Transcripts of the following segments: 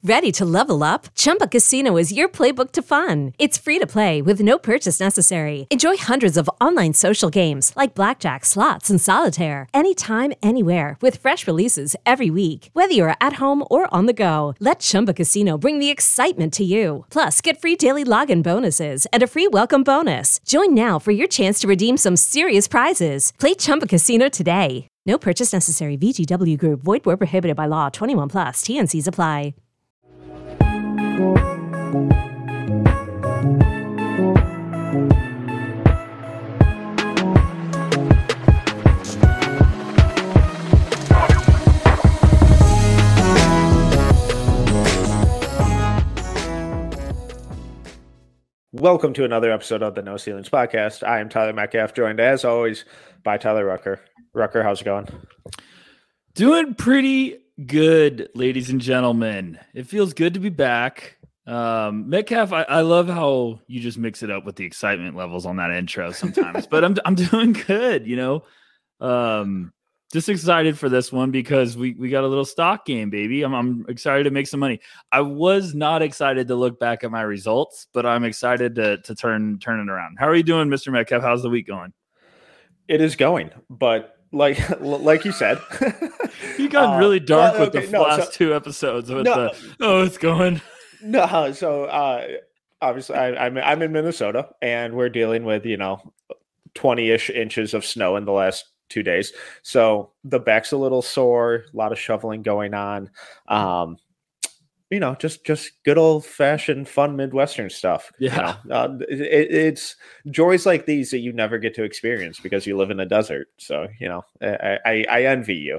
Ready to level up? Chumba Casino is your playbook to fun. It's free to play with no purchase necessary. Enjoy hundreds of online social games like blackjack, slots, and solitaire anytime, anywhere with fresh releases every week. Whether you're at home or on the go, let Chumba Casino bring the excitement to you. Plus, get free daily login bonuses and a free welcome bonus. Join now for your chance to redeem some serious prizes. Play Chumba Casino today. No purchase necessary. VGW Group. Void where prohibited by law. 21 plus. TNCs apply. Welcome to another episode of the No Ceilings Podcast. I am Tyler Metcalf, joined as always by Tyler Rucker. Rucker, how's it going? Doing pretty good, ladies and gentlemen. It feels good to be back. Metcalf, I love how you just mix it up with the excitement levels on that intro sometimes, but I'm doing good, you know. Just excited for this one because we got a little stock game, baby. I'm excited to make some money. I was not excited to look back at my results, but I'm excited to turn it around. How are you doing, Mr. Metcalf? How's the week going? It is going, but like you said, you got really dark with the last two episodes. It's going. No, so obviously I'm in Minnesota, and we're dealing with 20-ish inches of snow in the last 2 days. So the back's a little sore, a lot of shoveling going on. Just good old fashioned fun Midwestern stuff. Yeah. It's joys like these that you never get to experience because you live in a desert. So, I envy you.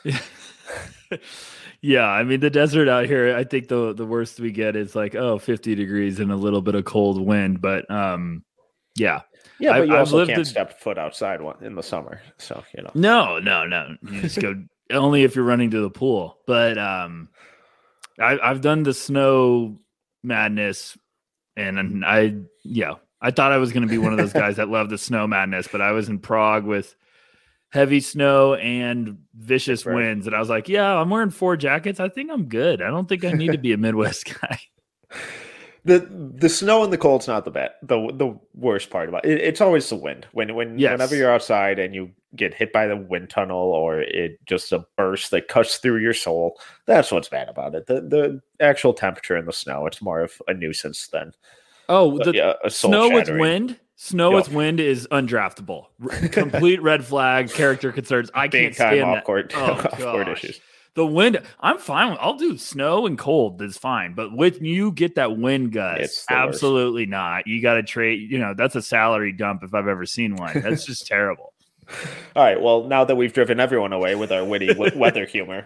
Yeah. I mean, the desert out here, I think the worst we get is like, 50 degrees and a little bit of cold wind. But yeah. Yeah, but you also can't step foot outside in the summer. So, No. You just go only if you're running to the pool. But I've done the snow madness, and I thought I was going to be one of those guys that loved the snow madness, but I was in Prague with heavy snow and vicious winds, and I was like, yeah, I'm wearing 4 jackets. I think I'm good. I don't think I need to be a Midwest guy. The snow and the cold's not the worst part about it. It's always the wind. Whenever you're outside and you get hit by the wind tunnel or it just a burst that cuts through your soul, that's what's bad about it. The actual temperature in the snow, it's more of a nuisance than a snow with wind. Snow with wind is undraftable. Complete red flag. Character concerns. I can't stand that. Off-court issues. The wind, I'm fine. I'll do snow and cold. That's fine. But when you get that wind gust, absolutely not. You got to trade. That's a salary dump if I've ever seen one. That's just terrible. All right. Well, now that we've driven everyone away with our witty weather humor,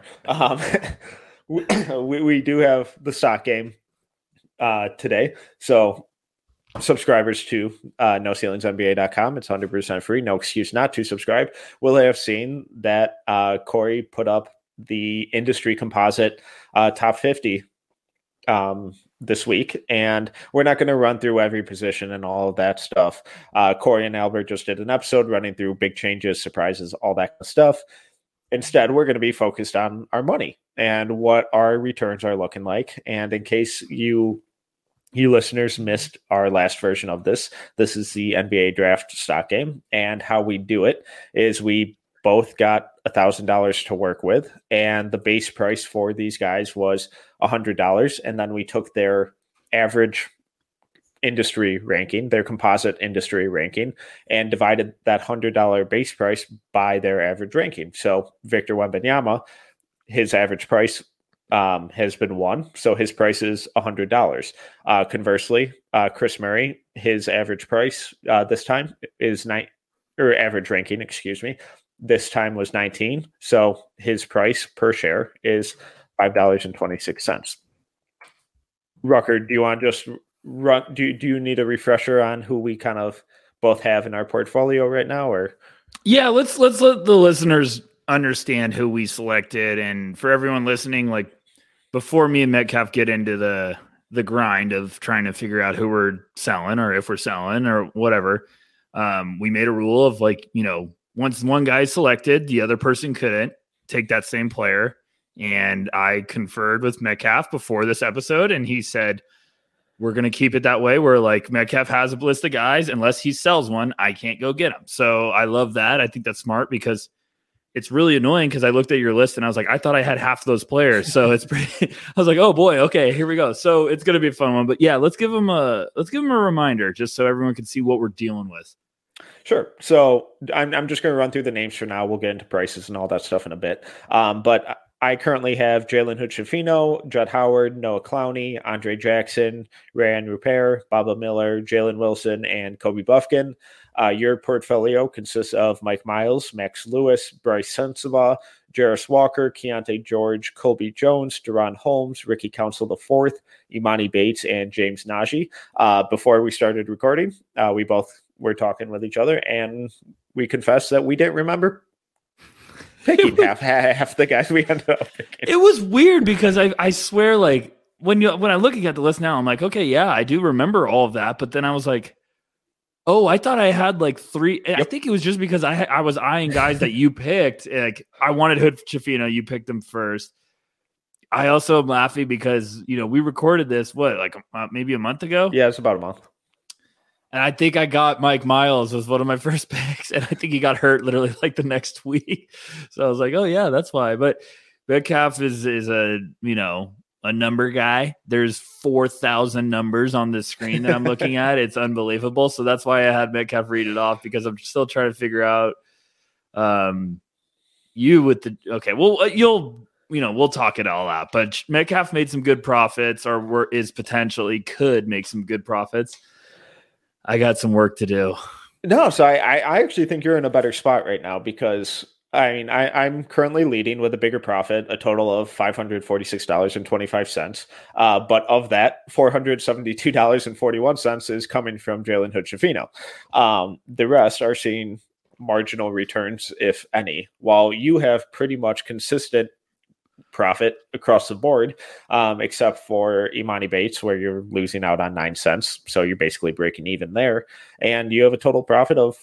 we do have the stock game today. So subscribers to NoCeilingsNBA.com. It's 100% free. No excuse not to subscribe. Will have seen that Corey put up the industry composite top 50 this week, and we're not going to run through every position and all of that stuff. Corey and Albert just did an episode running through big changes, surprises, all that kind of stuff. Instead, we're going to be focused on our money and what our returns are looking like. And in case you listeners missed our last version of this is the NBA draft stock game, and how we do it is we both got $1,000 to work with, and the base price for these guys was $100. And then we took their average industry ranking, their composite industry ranking, and divided that $100 base price by their average ranking. So Victor Wembanyama, his average price has been 1, so his price is $100. Conversely, Chris Murray, his average price this time is average ranking, this time was 19. So his price per share is $5.26. Rucker, do you want to just run? Do you need a refresher on who we kind of both have in our portfolio right now, or? Yeah, let's let the listeners understand who we selected, and for everyone listening, like before me and Metcalf get into the grind of trying to figure out who we're selling or if we're selling or whatever, we made a rule of once one guy is selected, the other person couldn't take that same player. And I conferred with Metcalf before this episode, and he said, we're going to keep it that way. Where like Metcalf has a list of guys. Unless he sells one, I can't go get them. So I love that. I think that's smart because it's really annoying because I looked at your list and I was like, I thought I had half those players. So it's pretty, I was like, oh boy, okay, here we go. So it's going to be a fun one. But yeah, let's give them a reminder just so everyone can see what we're dealing with. Sure. So I'm just going to run through the names for now. We'll get into prices and all that stuff in a bit. But I currently have Jalen Hood-Schifino, Judd Howard, Noah Clowney, Andre Jackson, Ryan Rupert, Baba Miller, Jalen Wilson, and Kobe Buffkin. Your portfolio consists of Mike Miles, Max Lewis, Bryce Sensabaugh, Jarris Walker, Keontae George, Colby Jones, Deron Holmes, Ricky Council IV, Imani Bates, and James Najee. Before we started recording, we both were talking with each other, and we confessed that we didn't remember picking half the guys we ended up picking. It was weird because I swear, like when I'm looking at the list now, I'm like, okay, yeah, I do remember all of that, but then I was like, oh, I thought I had like three. Yep. I think it was just because I was eyeing guys that you picked. Like I wanted Hood-Schifino, you picked them first. I also am laughing because we recorded this maybe a month ago. Yeah, it's about a month. And I think I got Mike Miles as one of my first picks, and I think he got hurt literally like the next week. So I was like, oh yeah, that's why. But Metcalf is a number guy. There's 4,000 numbers on the screen that I'm looking at. It's unbelievable. So that's why I had Metcalf read it off because I'm still trying to figure out you with the okay. Well, we'll talk it all out. But Metcalf made some good profits, or could make some good profits. I got some work to do. No, so I actually think you're in a better spot right now because I'm currently leading with a bigger profit, a total of $546.25. But of that, $472.41 is coming from Jalen Hood-Schifino. The rest are seeing marginal returns, if any, while you have pretty much consistent profit across the board, except for Imani Bates, where you're losing out on 9 cents. So you're basically breaking even there. And you have a total profit of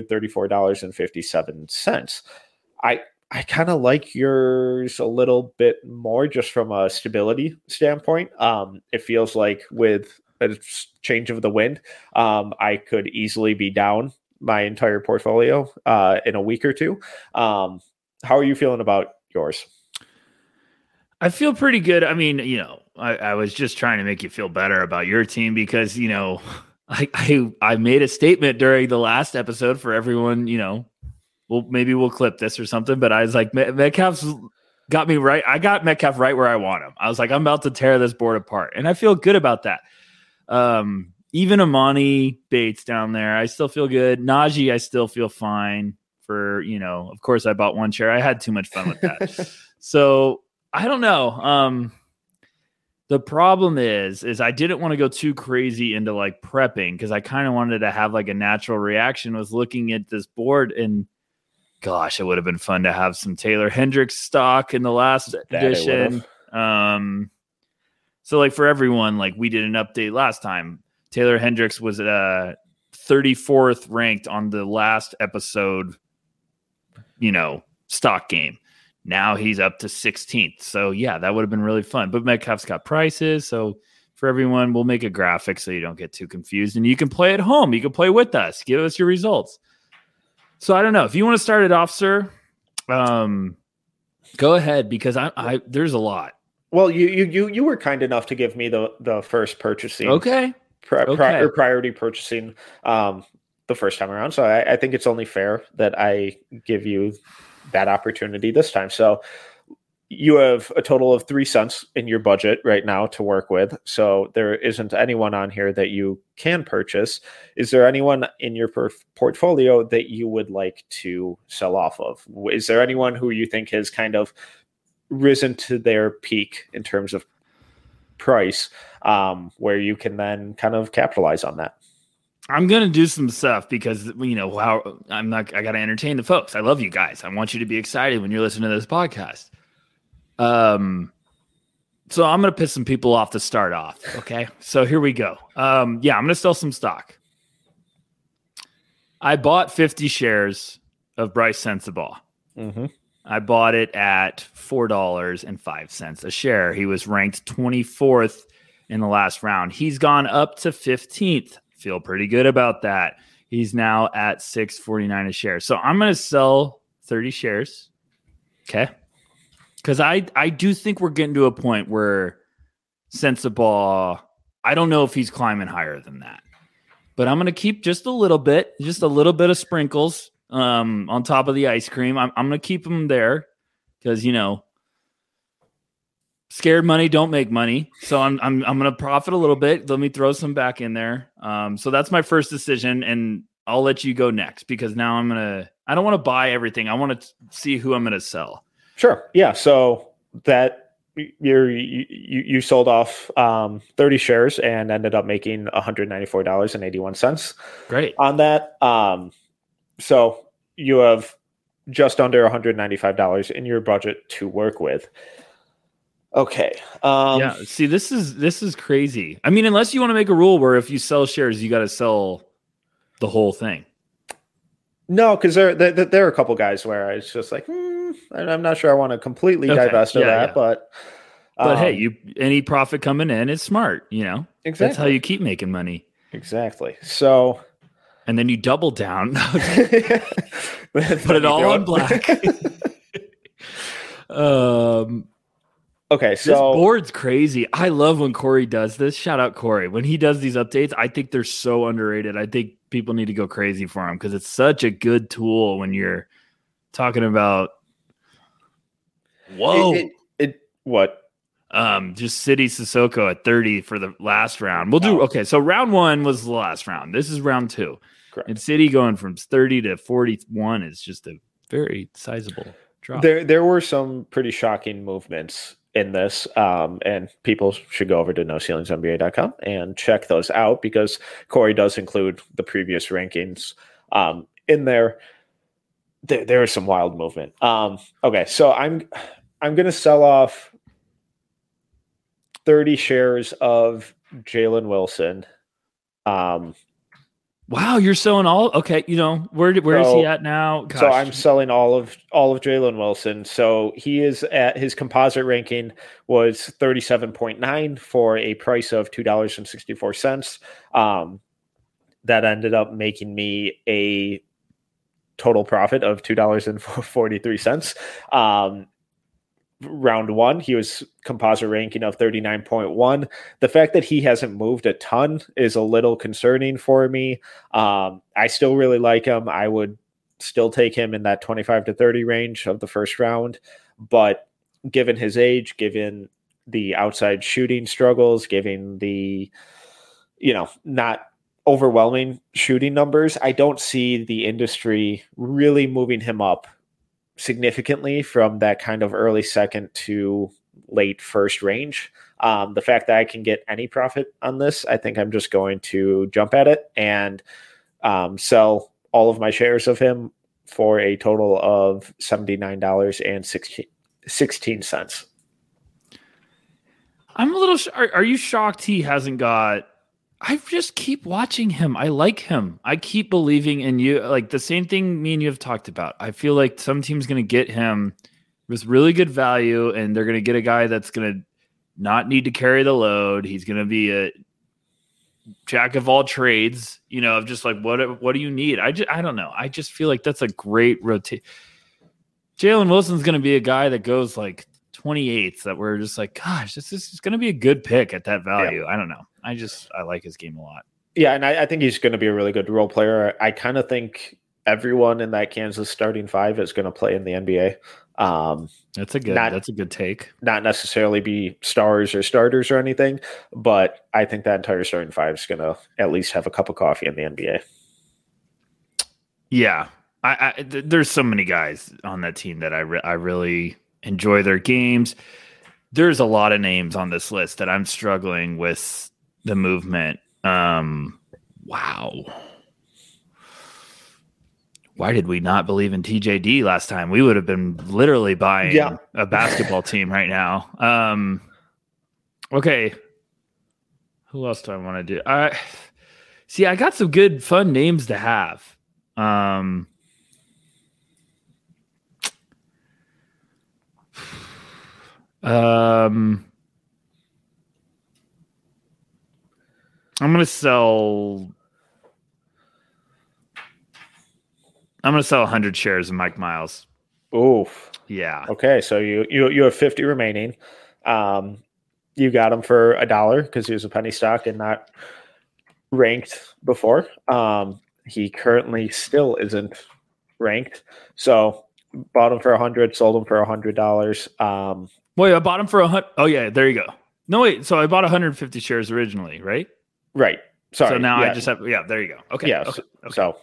$434.57. I kind of like yours a little bit more just from a stability standpoint. It feels like with a change of the wind, I could easily be down my entire portfolio in a week or two. How are you feeling about yours? I feel pretty good. I mean, I was just trying to make you feel better about your team because, I made a statement during the last episode for everyone, maybe we'll clip this or something, but I was like, Metcalf's got me right. I got Metcalf right where I want him. I was like, I'm about to tear this board apart. And I feel good about that. Even Imani Bates down there, I still feel good. Najee, I still feel fine for, of course I bought one share. I had too much fun with that. So I don't know. The problem is I didn't want to go too crazy into like prepping because I kind of wanted to have like a natural reaction. Was looking at this board and gosh, it would have been fun to have some Taylor Hendricks stock in the last edition. So like for everyone, like we did an update last time. Taylor Hendricks was 34th ranked on the last episode, stock game. Now he's up to 16th. So, yeah, that would have been really fun. But Metcalf's got prices. So, for everyone, we'll make a graphic so you don't get too confused. And you can play at home. You can play with us. Give us your results. So, I don't know. If you want to start it off, sir, go ahead because I there's a lot. Well, you were kind enough to give me the first purchasing. Okay. Priority purchasing the first time around. So, I think it's only fair that I give you that opportunity this time. So you have a total of 3 cents in your budget right now to work with. So there isn't anyone on here that you can purchase. Is there anyone in your portfolio that you would like to sell off of? Is there anyone who you think has kind of risen to their peak in terms of price, where you can then kind of capitalize on that? I'm going to do some stuff because, I got to entertain the folks. I love you guys. I want you to be excited when you're listening to this podcast. So I'm going to piss some people off to start off. Okay. So here we go. I'm going to sell some stock. I bought 50 shares of Bryce Sensabaugh. Mm-hmm. I bought it at $4.05 a share. He was ranked 24th in the last round. He's gone up to 15th. Feel pretty good about that. He's now at $6.49 a share. So I'm going to sell 30 shares. Okay. Because I do think we're getting to a point where Sensabaugh, I don't know if he's climbing higher than that. But I'm going to keep just a little bit of sprinkles on top of the ice cream. I'm going to keep them there because, scared money don't make money. So I'm going to profit a little bit. Let me throw some back in there. So that's my first decision, and I'll let you go next because now I don't want to buy everything. I want to see who I'm going to sell. Sure. Yeah. So that you sold off 30 shares and ended up making $194.81. Great. On that. So you have just under $195 in your budget to work with. Okay. Yeah. See, this is crazy. I mean, unless you want to make a rule where if you sell shares, you got to sell the whole thing. No, because there are a couple guys where it's just like, I'm not sure I want to completely divest of that, but hey, any profit coming in is smart, Exactly. That's how you keep making money. Exactly. So, and then you double down, put it all on black. Okay, so this board's crazy. I love when Corey does this. Shout out Corey. When he does these updates, I think they're so underrated. I think people need to go crazy for him because it's such a good tool when you're talking about. Whoa! What? Just City Sissoko at 30 for the last round. We'll do okay. So round 1 was the last round. This is round 2. Correct. And City going from 30 to 41 is just a very sizable drop. There were some pretty shocking movements in this, and people should go over to NoCeilingsNBA.com and check those out because Corey does include the previous rankings in there. There is some wild movement. Okay, so I'm going to sell off 30 shares of Jalen Wilson. Wow, you're selling all. Okay, where is he at now? Gosh. So I'm selling all of Jalen Wilson. So he is at his composite ranking was 37.9 for a price of $2.64. That ended up making me a total profit of $2.43. Round 1, he was composite ranking of 39.1. The fact that he hasn't moved a ton is a little concerning for me. I still really like him. I would still take him in that 25 to 30 range of the first round. But given his age, given the outside shooting struggles, given the, not overwhelming shooting numbers, I don't see the industry really moving him up significantly from that kind of early second to late first range. The fact that I can get any profit on this, I think I'm just going to jump at it and sell all of my shares of him for a total of $79.16. I'm a little. Are you shocked he hasn't got? I just keep watching him. I like him. I keep believing in you. Like the same thing me and you have talked about. I feel like some team's going to get him with really good value, and they're going to get a guy that's going to not need to carry the load. He's going to be a jack of all trades. Of just like what do you need? I don't know. I just feel like that's a great rotation. Jalen Wilson's going to be a guy that goes like 28th. That we're just like, gosh, this is going to be a good pick at that value. Yeah. I don't know. I like his game a lot. Yeah, and I think he's going to be a really good role player. I kind of think everyone in that Kansas starting 5 is going to play in the NBA. That's a good take. Not necessarily be stars or starters or anything, but I think that entire starting 5 is going to at least have a cup of coffee in the NBA. Yeah, there's so many guys on that team that I really enjoy their games. There's a lot of names on this list that I'm struggling with the movement. Wow. Why did we not believe in TJD last time? We would have been literally buying a basketball team right now. Okay. Who else do I want to do? I got some good, fun names to have. I'm gonna sell 100 shares of Mike Miles. Oof. Yeah. Okay, so you have 50 remaining. You got him for $1 because he was a penny stock and not ranked before. He currently still isn't ranked, so bought him for 100, sold him for $100. Wait, I bought him for 100. Oh yeah, there you go. No wait, so I bought 150 shares originally, right? Right. Sorry. So now I just have. Yeah, there you go. Okay. Yeah. Okay. So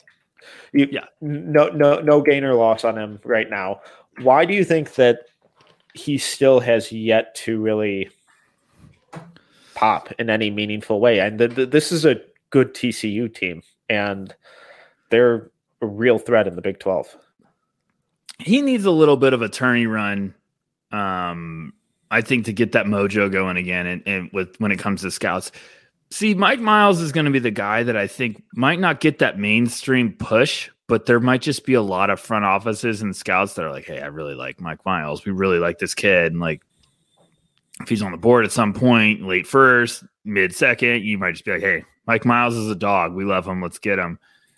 no gain or loss on him right now. Why do you think that he still has yet to really pop in any meaningful way? And this is a good TCU team, and they're a real threat in the Big 12. He needs a little bit of a tourney run, I think, to get that mojo going again. And when it comes to scouts, see, Mike Miles is going to be the guy that I think might not get that mainstream push, but there might just be a lot of front offices and scouts that are like, hey, I really like Mike Miles. We really like this kid. And like, if he's on the board at some point, late first, mid second, you might just be like, hey, Mike Miles is a dog. We love him. Let's get him.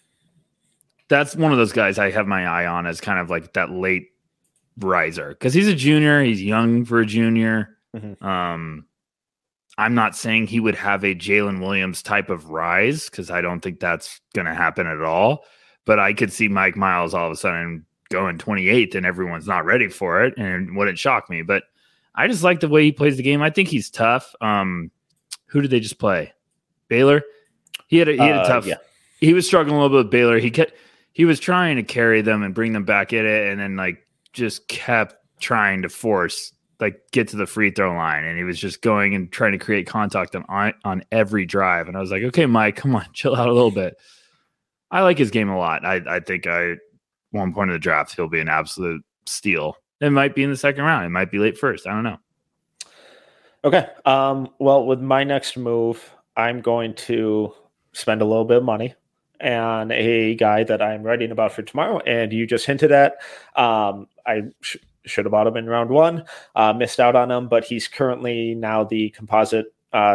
That's one of those guys I have my eye on as kind of like that late riser because he's a junior. He's young for a junior. Mm-hmm. I'm not saying he would have a Jalen Williams type of rise because I don't think that's going to happen at all. But I could see Mike Miles all of a sudden going 28th and everyone's not ready for it, and it wouldn't shock me. But I just like the way he plays the game. I think he's tough. Who did they just play? Baylor. He had a tough. Yeah. He was struggling a little bit with Baylor. He was trying to carry them and bring them back in it, and then like just kept trying to force get to the free throw line, and he was just going and trying to create contact on every drive. And I was like, okay, Mike, come on, chill out a little bit. I like his game a lot. I think one point of the draft he'll be an absolute steal. It might be in the second round. It might be late first. I don't know. Okay. Well, with my next move, I'm going to spend a little bit of money on a guy that I'm writing about for tomorrow, and you just hinted at. I should have bought him in round one, missed out on him, but he's currently now the composite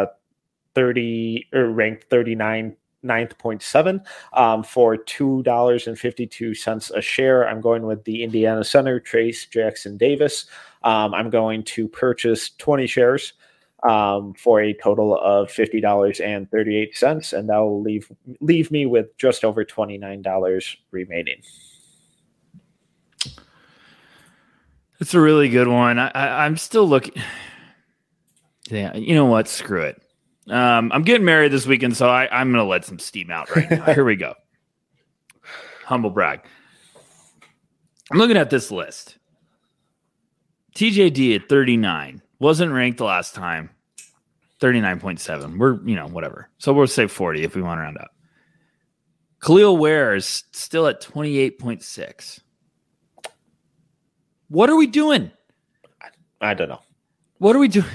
30 or ranked 39 9.7 for $2.52 a share. I'm going with the Indiana center, Trace Jackson Davis. I'm going to purchase 20 shares for a total of $50.38, and that will leave me with just over $29 remaining. It's a really good one. I'm still looking. Yeah, you know what? Screw it. I'm getting married this weekend, so I'm going to let some steam out right now. Here we go. Humble brag. I'm looking at this list. TJD at 39. Wasn't ranked the last time. 39.7. We're, whatever. So we'll say 40 if we want to round up. Khalil Ware is still at 28.6. What are we doing? I don't know. What are we doing?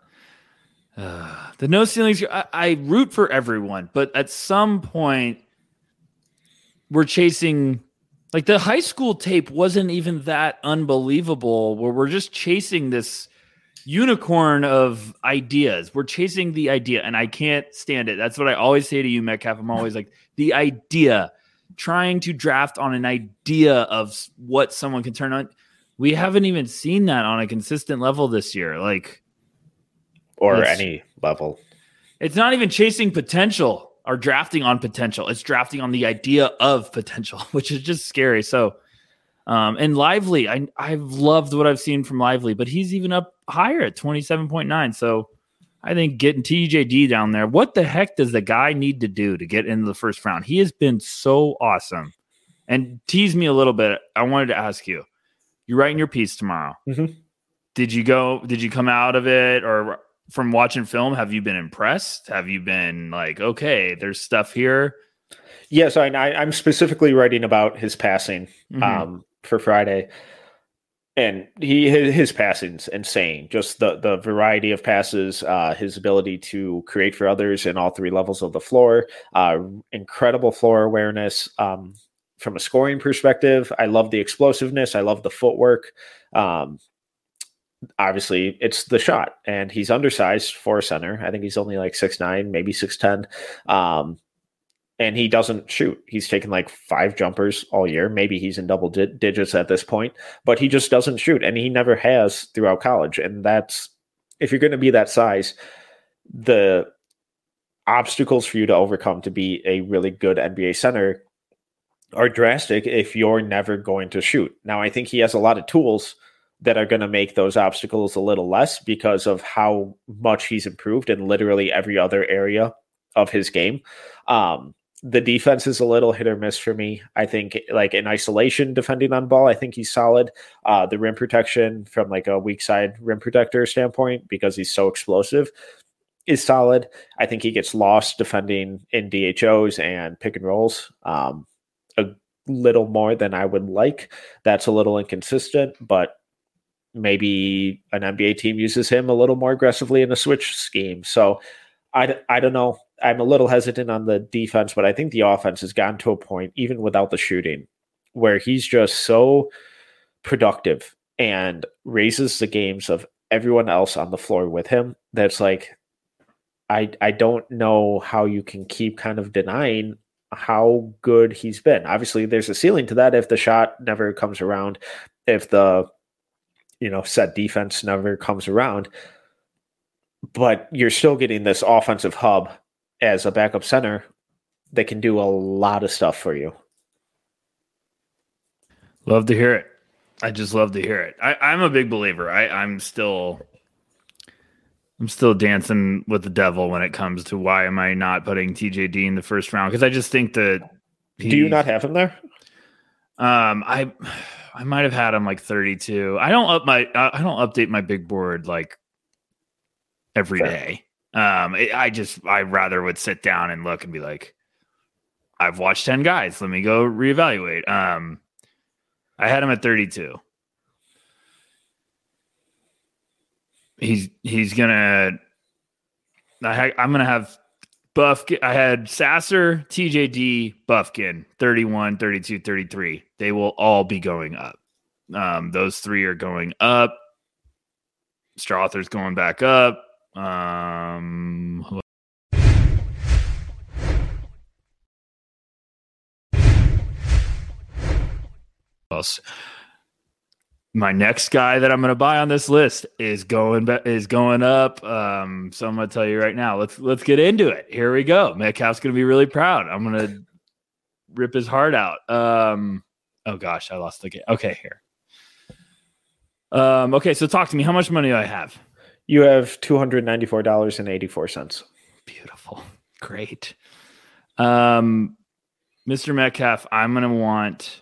The no ceilings. I root for everyone, but at some point, we're chasing. Like the high school tape wasn't even that unbelievable. Where we're just chasing this unicorn of ideas. We're chasing the idea, and I can't stand it. That's what I always say to you, Metcalf. I'm always like the idea, trying to draft on an idea of what someone can turn on. We haven't even seen that on a consistent level this year. Or any level. It's not even chasing potential or drafting on potential. It's drafting on the idea of potential, which is just scary. So, and Lively, I've loved what I've seen from Lively, but he's even up higher at 27.9. So I think getting TJD down there, what the heck does the guy need to do to get into the first round? He has been so awesome. And tease me a little bit. I wanted to ask you, you're writing your piece tomorrow. Mm-hmm. Did you come out of it, or from watching film, have you been impressed? Have you been like, okay, there's stuff here? Yes, I'm specifically writing about his passing for Friday. And his passing's insane. Just the variety of passes, his ability to create for others in all three levels of the floor, incredible floor awareness. From a scoring perspective, I love the explosiveness. I love the footwork. obviously it's the shot, and he's undersized for a center. I think he's only like 6'9", maybe 6'10". And he doesn't shoot. He's taken like 5 jumpers all year. Maybe he's in double digits at this point, but he just doesn't shoot, and he never has throughout college. And that's, if you're going to be that size, the obstacles for you to overcome to be a really good NBA center are drastic if you're never going to shoot. Now, I think he has a lot of tools that are going to make those obstacles a little less because of how much he's improved in literally every other area of his game. The defense is a little hit or miss for me. I think like in isolation, defending on ball, I think he's solid. The rim protection from like a weak side rim protector standpoint, because he's so explosive, is solid. I think he gets lost defending in DHOs and pick and rolls a little more than I would like. That's a little inconsistent, but maybe an NBA team uses him a little more aggressively in a switch scheme. So I don't know. I'm a little hesitant on the defense, but I think the offense has gotten to a point, even without the shooting, where he's just so productive and raises the games of everyone else on the floor with him. That's like, I don't know how you can keep kind of denying how good he's been. Obviously, there's a ceiling to that if the shot never comes around, if the set defense never comes around. But you're still getting this offensive hub as a backup center that can do a lot of stuff for you. Love to hear it. I just love to hear it. I'm a big believer. I'm still dancing with the devil when it comes to why am I not putting TJD in the first round? Because I just think that do you not have him there? I might have had him like 32. I don't update my big board like every day. I rather would sit down and look and be like, I've watched 10 guys. Let me go reevaluate. I had him at 32. He's gonna. I'm gonna have Buffkin. I had Sasser, TJD, Buffkin, 31, 32, 33. They will all be going up. Those 3 are going up. Strother's going back up. Else? My next guy that I'm going to buy on this list is going up. So I'm going to tell you right now. Let's get into it. Here we go. Metcalf's going to be really proud. I'm going to rip his heart out. Oh gosh, I lost the game. Okay, here. Okay, so talk to me. How much money do I have? You have $294.84. Beautiful. Great. Mr. Metcalf, I'm going to want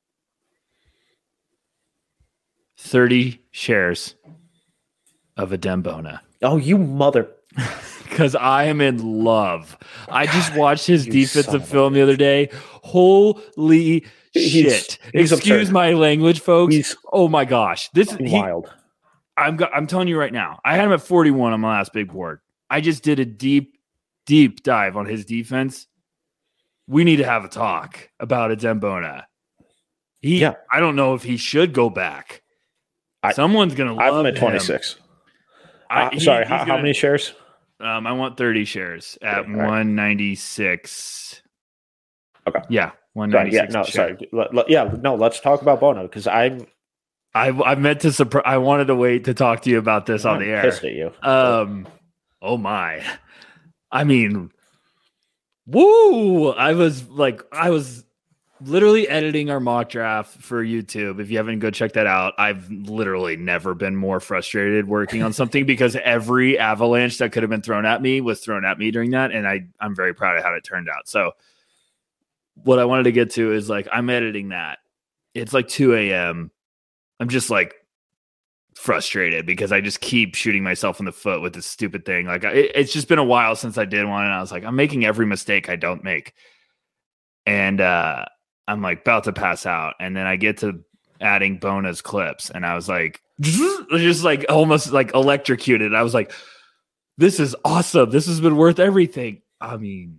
30 shares of Adem Bona. Oh, you mother. Because I am in love. I just watched his defensive film the other day. Holy shit. Excuse my language, folks. Oh my gosh. This is wild. I'm telling you right now. I had him at 41 on my last big board. I just did a deep dive on his defense. We need to have a talk about Adem Bona. I don't know if he should go back. Someone's going to love him. I'm at 26. How many shares? I want 30 shares at 196. Okay. Yeah, 196. Let's talk about Bona because I meant to I wanted to wait to talk to you about this on the air. Pissed at you. Oh my. I mean, woo! I was literally editing our mock draft for YouTube. If you haven't, go check that out. I've literally never been more frustrated working on something because every avalanche that could have been thrown at me was thrown at me during that. And I'm very proud of how it turned out. So what I wanted to get to is I'm editing that. It's 2 a.m. I'm just frustrated because I just keep shooting myself in the foot with this stupid thing. It's just been a while since I did one. And I was I'm making every mistake I don't make. And, I'm about to pass out. And then I get to adding Bona's clips. And I was just almost electrocuted. I was this is awesome. This has been worth everything. I mean,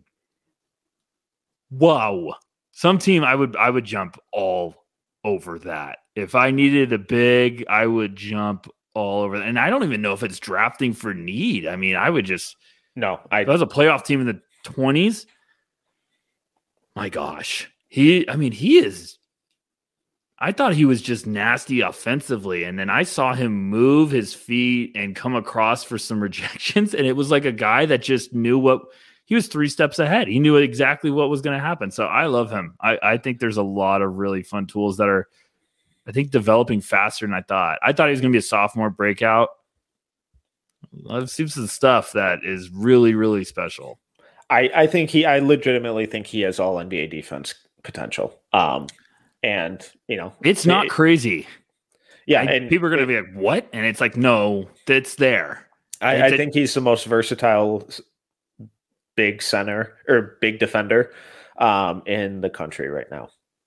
wow. Some team I would jump all over that. If I needed a big, I would jump all over. And I don't even know if it's drafting for need. I mean, I would just if I was a playoff team in the 20s. My gosh, he is. I thought he was just nasty offensively, and then I saw him move his feet and come across for some rejections, and it was like a guy that just knew what he was 3 steps ahead. He knew exactly what was going to happen. So I love him. I think there's a lot of really fun tools that are, I think, developing faster than I thought. I thought he was going to be a sophomore breakout. I've seen some stuff that is really, really special. I legitimately think he has all NBA defense potential. And it's not crazy. Yeah. And people are going to be like, what? And it's like, no, it's there. I think he's the most versatile big center or big defender in the country right now.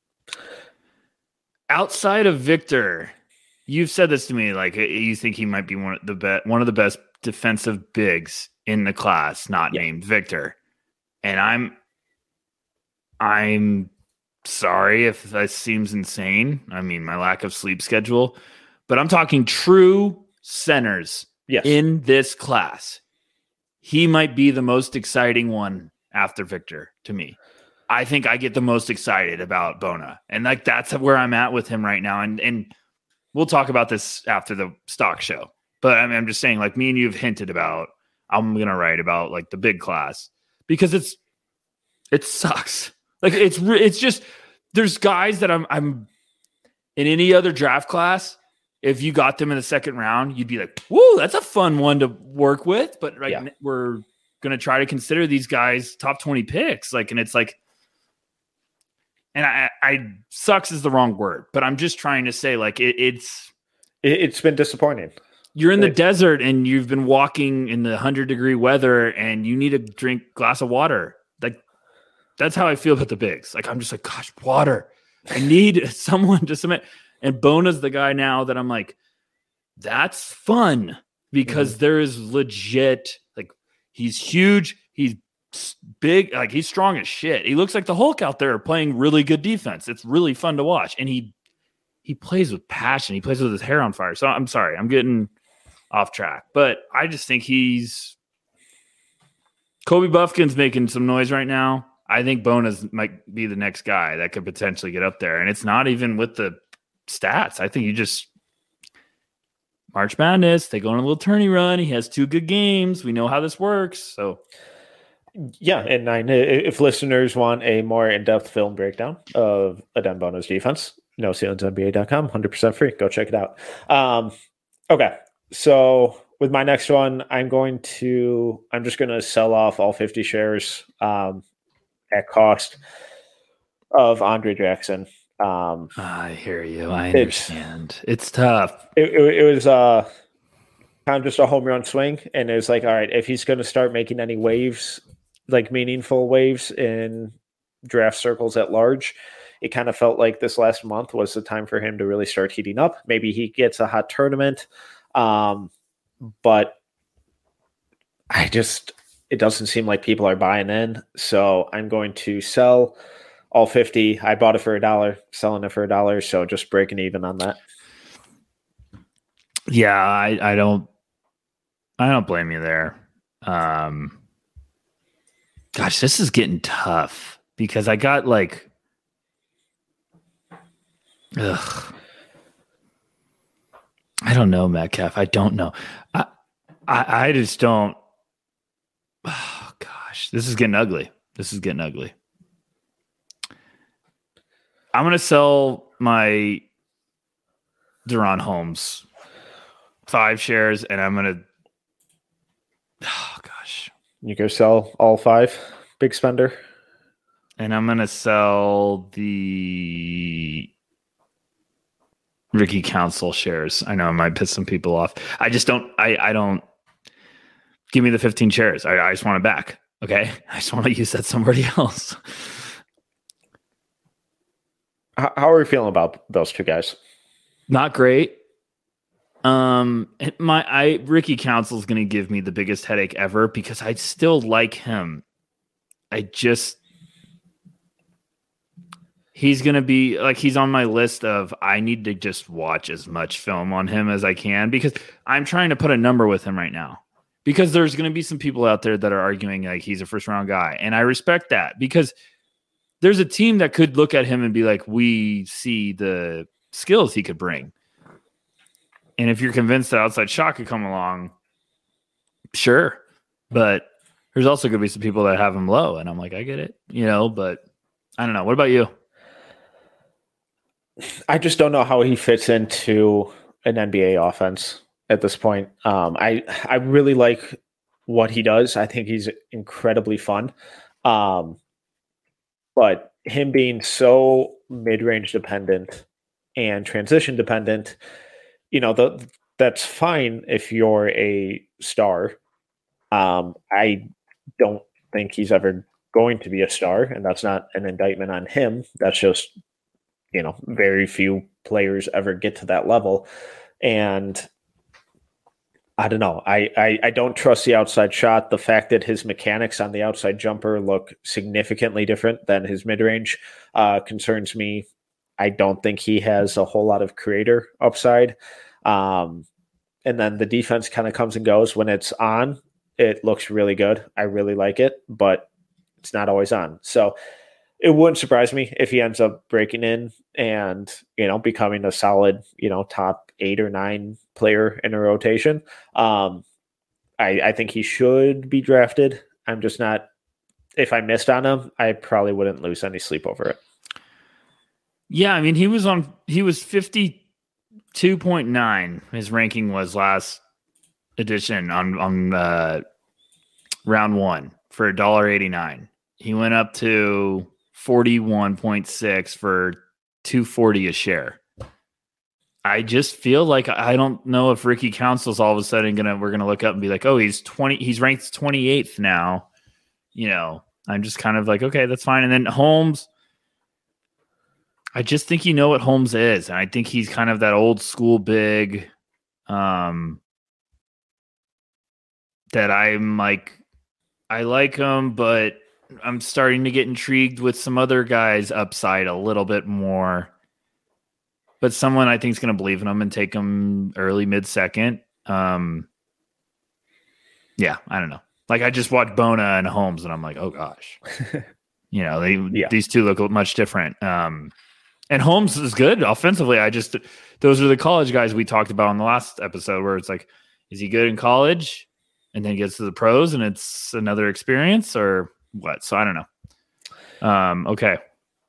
Outside of Victor, you've said this to me, like you think he might be one of the best defensive bigs in the class, not named Victor. And I'm sorry if that seems insane. I mean, my lack of sleep schedule, but I'm talking true centers in this class. He might be the most exciting one after Victor to me. I think I get the most excited about Bona. And like, that's where I'm at with him right now. And we'll talk about this after the stock show, but I mean, I'm just saying, like, me and you have hinted about, I'm going to write about like the big class because it sucks. Like it's just, there's guys that I'm in any other draft class. If you got them in the second round, you'd be like, whoa, that's a fun one to work with. But we're going to try to consider these guys top 20 picks. Like, and it's like, and I sucks is the wrong word, but I'm just trying to say, like, it's been disappointing. You're in the desert and you've been walking in the 100-degree weather and you need a glass of water. Like, that's how I feel about the bigs. Like, I'm just like, gosh, water. I need someone to submit. And Bona's the guy now that I'm like, that's fun because there is legit, like, he's huge. He's big. Like, he's strong as shit. He looks like the Hulk out there playing really good defense. It's really fun to watch. And he plays with passion. He plays with his hair on fire. So I'm sorry, I'm getting off track, but I just think Kobe Buffkin's making some noise right now. I think Bona's might be the next guy that could potentially get up there. And it's not even with the stats. I think you just March Madness, they go on a little tourney run. He has 2 good games. We know how this works. So yeah. And if listeners want a more in-depth film breakdown of Adem Bona's defense, NoCeilingsNBA.com, 100% free. Go check it out. Okay. So with my next one, I'm just going to sell off all 50 shares at cost of Andre Jackson. I hear you. I understand. It's tough. It was kind of just a home run swing. And it was like, all right, if he's going to start making any waves, like meaningful waves in draft circles at large, it kind of felt like this last month was the time for him to really start heating up. Maybe he gets a hot tournament. But it doesn't seem like people are buying in. So I'm going to sell all 50. I bought it for $1, selling it for $1. So just breaking even on that. Yeah, I don't blame you there. Gosh, this is getting tough because I got like, I don't know, Metcalf. I don't know. I just don't. Oh, gosh. This is getting ugly. I'm going to sell my Deron Holmes 5 shares, and I'm going to. Oh, gosh. You go sell all 5, big spender. And I'm going to sell the Ricky Council shares. I know I might piss some people off. I just don't. I don't. Give me the 15 shares. I just want it back. Okay. I just want to use that somebody else. How are you feeling about those 2 guys? Not great. Ricky Council is going to give me the biggest headache ever because I still like him. he's going to be like, he's on my list of, I need to just watch as much film on him as I can, because I'm trying to put a number with him right now, because there's going to be some people out there that are arguing like he's a first round guy. And I respect that, because there's a team that could look at him and be like, we see the skills he could bring. And if you're convinced that outside shot could come along, sure. But there's also going to be some people that have him low. And I'm like, I get it, but I don't know. What about you? I just don't know how he fits into an NBA offense at this point. I really like what he does. I think he's incredibly fun. But him being so mid-range dependent and transition dependent, that's fine if you're a star. I don't think he's ever going to be a star, and that's not an indictment on him. That's just, very few players ever get to that level. And I don't know. I don't trust the outside shot. The fact that his mechanics on the outside jumper look significantly different than his mid-range concerns me. I don't think he has a whole lot of creator upside. And then the defense kind of comes and goes. When it's on, it looks really good. I really like it, but it's not always on. So it wouldn't surprise me if he ends up breaking in and, becoming a solid, top 8 or 9 player in a rotation. I think he should be drafted. I'm just not, if I missed on him, I probably wouldn't lose any sleep over it. Yeah. I mean, he was 52.9. His ranking was last edition on round 1 for $1.89. He went up to 41.6 for $2.40 a share. I just feel like, I don't know if Ricky Council's all of a sudden we're gonna look up and be like, oh, he's ranked 28th now. I'm just kind of like, okay, that's fine. And then Holmes, I just think what Holmes is, and I think he's kind of that old school big that I'm like, I like him, but I'm starting to get intrigued with some other guys' upside a little bit more. But someone I think is going to believe in him and take him early, mid-second. Yeah, I don't know. Like, I just watched Bona and Holmes, and I'm like, oh gosh, these two look much different. And Holmes is good offensively. Those are the college guys we talked about in the last episode, where it's like, is he good in college, and then gets to the pros, and it's another experience, or what? So I don't know. Okay.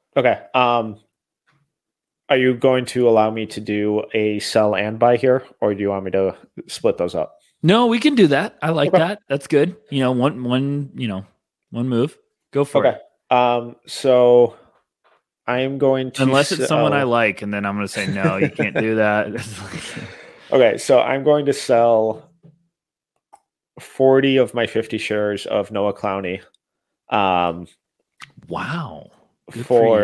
Are you going to allow me to do a sell and buy here, or do you want me to split those up? No, we can do that. I like that. That's good. One move. Go for it. So I am going to, unless it's someone I like, and then I'm going to say, no, you can't do that. Okay. So I'm going to sell 40 of my 50 shares of Noah Clowney. Wow. Good for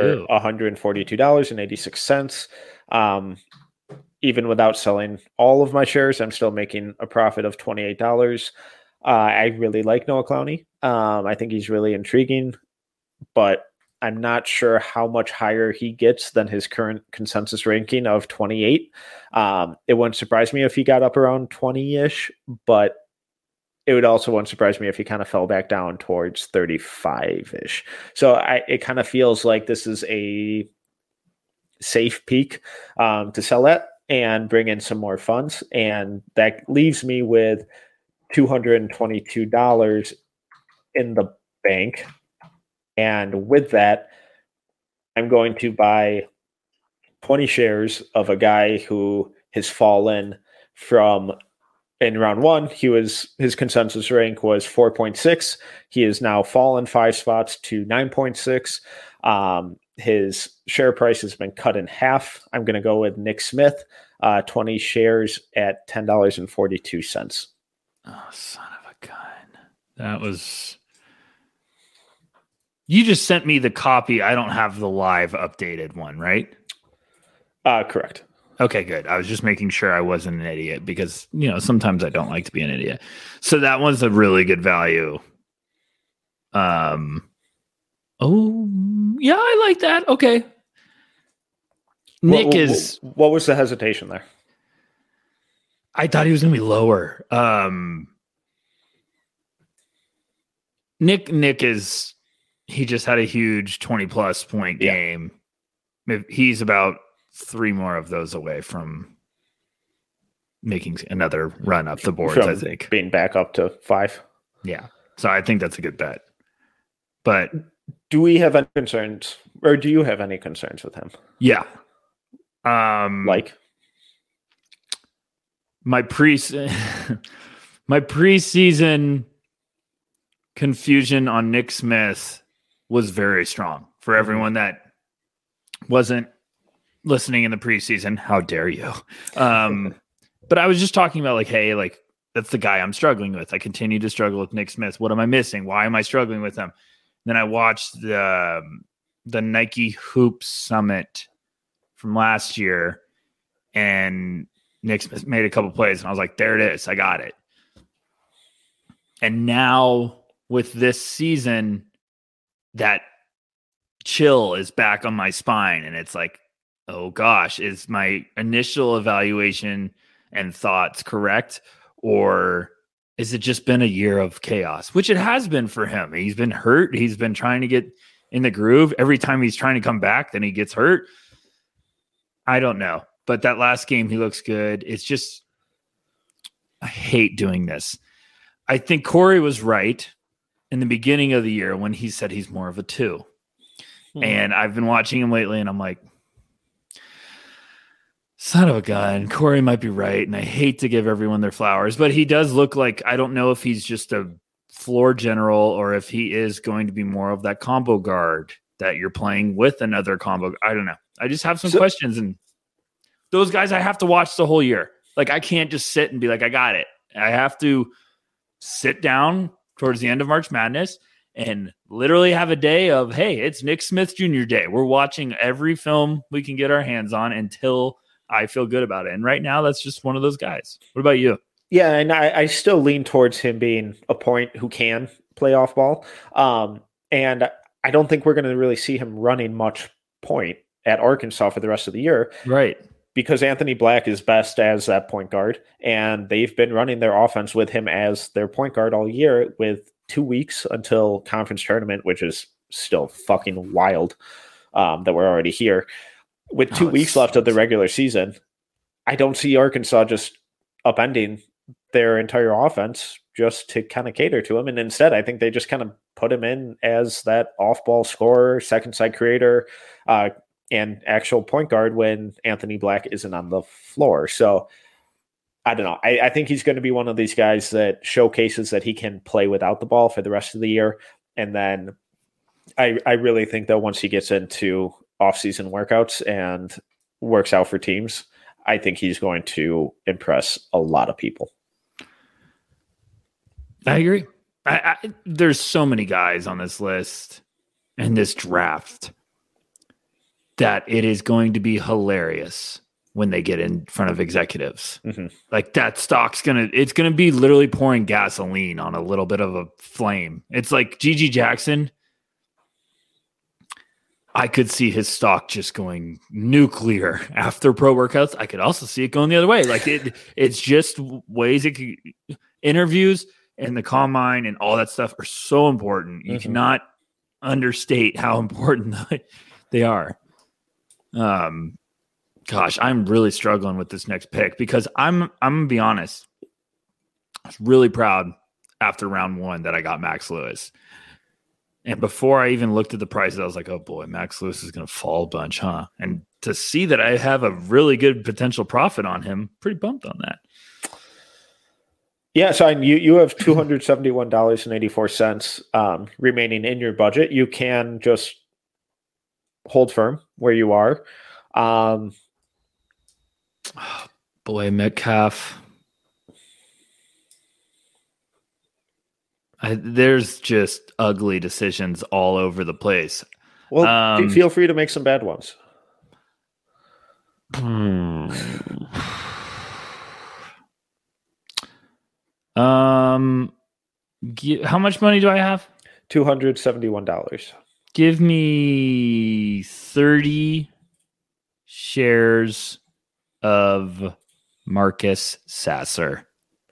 $142.86. Even without selling all of my shares, I'm still making a profit of $28. I really like Noah Clowney. I think he's really intriguing, but I'm not sure how much higher he gets than his current consensus ranking of 28. It wouldn't surprise me if he got up around 20-ish, but it would also wouldn't surprise me if he kind of fell back down towards 35-ish. So it kind of feels like this is a safe peak to sell at and bring in some more funds. And that leaves me with $222 in the bank. And with that, I'm going to buy 20 shares of a guy who has fallen from, in round 1, his consensus rank was 4.6. He has now fallen 5 spots to 9.6. His share price has been cut in half. I'm going to go with Nick Smith, 20 shares at $10.42. Oh, son of a gun. That was... You just sent me the copy. I don't have the live updated one, right? Correct. Okay, good. I was just making sure I wasn't an idiot because, sometimes I don't like to be an idiot. So that was a really good value. Oh, yeah, I like that. Okay. Nick what was the hesitation there? I thought he was going to be lower. Nick he just had a huge 20-plus point game. He's about 3 more of those away from making another run up the boards, I think. Being back up to 5. Yeah. So I think that's a good bet. But do we have any concerns, or do you have any concerns with him? Yeah. Like? My preseason confusion on Nick Smith was very strong. For everyone that wasn't listening in the preseason, how dare you? But I was just talking about like, hey, like that's the guy I'm struggling with. I continue to struggle with Nick Smith. What am I missing? Why am I struggling with him? Then I watched the Nike Hoops Summit from last year, and Nick Smith made a couple plays, and I was like, there it is. I got it. And now with this season, that chill is back on my spine, and it's like, oh gosh, is my initial evaluation and thoughts correct? Or is it just been a year of chaos, which it has been for him? He's been hurt. He's been trying to get in the groove. Every time he's trying to come back, then he gets hurt. I don't know. But that last game, he looks good. It's just, I hate doing this. I think Corey was right in the beginning of the year when he said he's more of a 2. And I've been watching him lately, and I'm like, son of a gun, Corey might be right. And I hate to give everyone their flowers, but he does look like, I don't know if he's just a floor general or if he is going to be more of that combo guard that you're playing with another combo. I don't know. I just have some questions, and those guys I have to watch the whole year. Like I can't just sit and be like, I got it. I have to sit down towards the end of March Madness and literally have a day of, hey, it's Nick Smith Jr. Day. We're watching every film we can get our hands on until I feel good about it. And right now, that's just one of those guys. What about you? Yeah, and I still lean towards him being a point who can play off ball. And I don't think we're going to really see him running much point at Arkansas for the rest of the year. Right. Because Anthony Black is best as that point guard, and they've been running their offense with him as their point guard all year, with 2 weeks until conference tournament, which is still fucking wild that we're already here. With 2 weeks left of the regular season, I don't see Arkansas just upending their entire offense just to kind of cater to him. And instead, I think they just kind of put him in as that off-ball scorer, second side creator, and actual point guard when Anthony Black isn't on the floor. So I don't know. I think he's going to be one of these guys that showcases that he can play without the ball for the rest of the year. And then I really think that once he gets into off-season workouts and works out for teams, I think he's going to impress a lot of people. I agree. There's so many guys on this list and this draft that it is going to be hilarious when they get in front of executives. Mm-hmm. Like that stock's it's going to be literally pouring gasoline on a little bit of a flame. It's like Gigi Jackson. I could see his stock just going nuclear after pro workouts. I could also see it going the other way. Like it's just ways it could, interviews and the combine and all that stuff are so important. You cannot understate how important they are. Gosh, I'm really struggling with this next pick because I'm gonna be honest. I was really proud after round 1 that I got Max Lewis. And before I even looked at the prices, I was like, oh boy, Max Lewis is going to fall a bunch, huh? And to see that I have a really good potential profit on him, pretty pumped on that. Yeah, so you have $271.84 remaining in your budget. You can just hold firm where you are. Boy, Metcalf. There's just ugly decisions all over the place. Well, feel free to make some bad ones. How much money do I have? $271. Give me 30 shares of Marcus Sasser,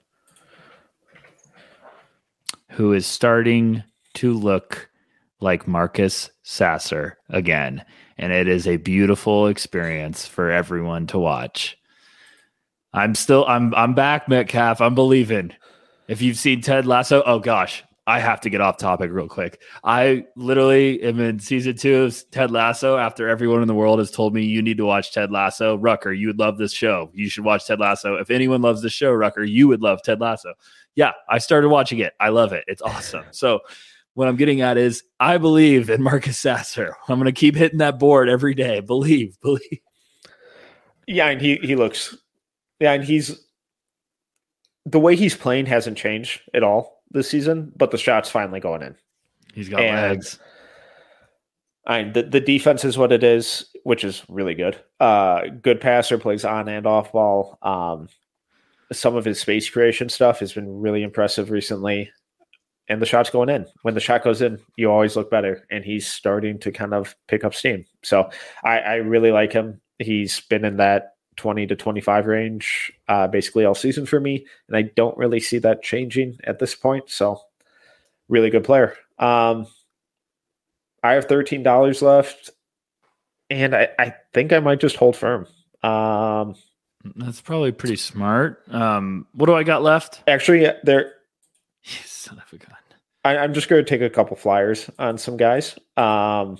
who is starting to look like Marcus Sasser again. And it is a beautiful experience for everyone to watch. I'm back, Metcalf. I'm believing. If you've seen Ted Lasso, oh gosh, I have to get off topic real quick. I literally am in season 2 of Ted Lasso after everyone in the world has told me you need to watch Ted Lasso. Rucker, you would love this show. You should watch Ted Lasso. If anyone loves this show, Rucker, you would love Ted Lasso. Yeah, I started watching it. I love it. It's awesome. So what I'm getting at is I believe in Marcus Sasser. I'm going to keep hitting that board every day. Believe. Yeah, and he looks... Yeah, and the way he's playing hasn't changed at all this season, but the shot's finally going in. He's got legs. The defense is what it is, which is really good. Good passer, plays on and off ball. Some of his space creation stuff has been really impressive recently, and the shot's going in. When the shot goes in, you always look better, and he's starting to kind of pick up steam. So I really like him. He's been in that 20 to 25 range basically all season for me, and I don't really see that changing at this point. So really good player. I have $13 left, and I think I might just hold firm. That's probably pretty smart. What do I got left? Actually, Son of a gun. I'm just going to take a couple flyers on some guys. How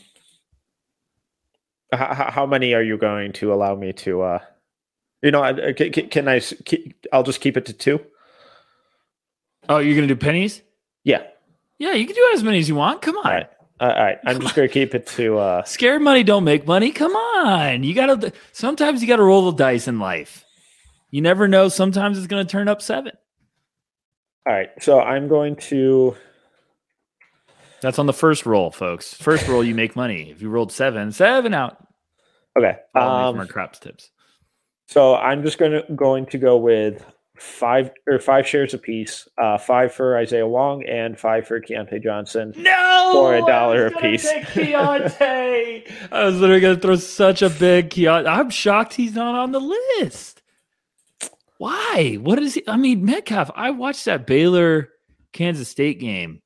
many are you going to allow me to can I? I'll just keep it to 2. Oh, you're gonna do pennies? Yeah, you can do as many as you want. Come on. All right. I'm just gonna keep it to. Scared money don't make money. Come on, sometimes you gotta roll the dice in life. You never know. Sometimes it's gonna turn up 7. All right, so I'm going to. That's on the first roll, folks. First roll, you make money. If you rolled 7 out. Okay. From our craps tips. So I'm just going to go with 5 shares apiece, 5 for Isaiah Wong and 5 for Keontae Johnson. No, for $1 apiece. Keontae. I was literally going to throw such a big Keontae. I'm shocked he's not on the list. Why? What is he? I mean, Metcalf. I watched that Baylor Kansas State game.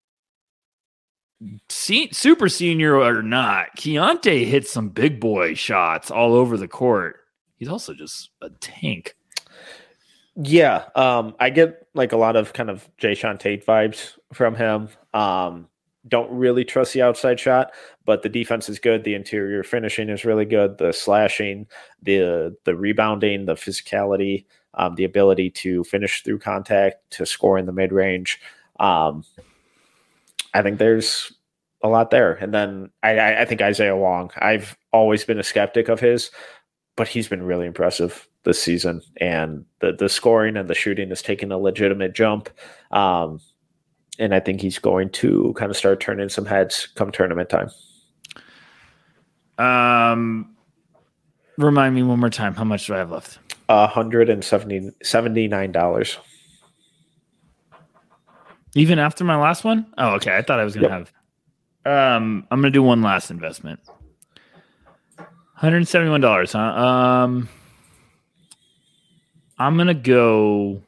Super senior or not, Keontae hit some big boy shots all over the court. He's also just a tank. Yeah. I get like a lot of kind of Jayshawn Tate vibes from him. Don't really trust the outside shot, but the defense is good. The interior finishing is really good. The slashing, the rebounding, the physicality, the ability to finish through contact, to score in the mid-range. I think there's a lot there. And then I think Isaiah Wong, I've always been a skeptic of his, but he's been really impressive this season, and the scoring and the shooting has taken a legitimate jump. And I think he's going to kind of start turning some heads come tournament time. Remind me one more time, how much do I have left? $179. Even after my last one? Oh, okay. I thought I was going to have. I'm going to do one last investment. $171, huh? I'm going to go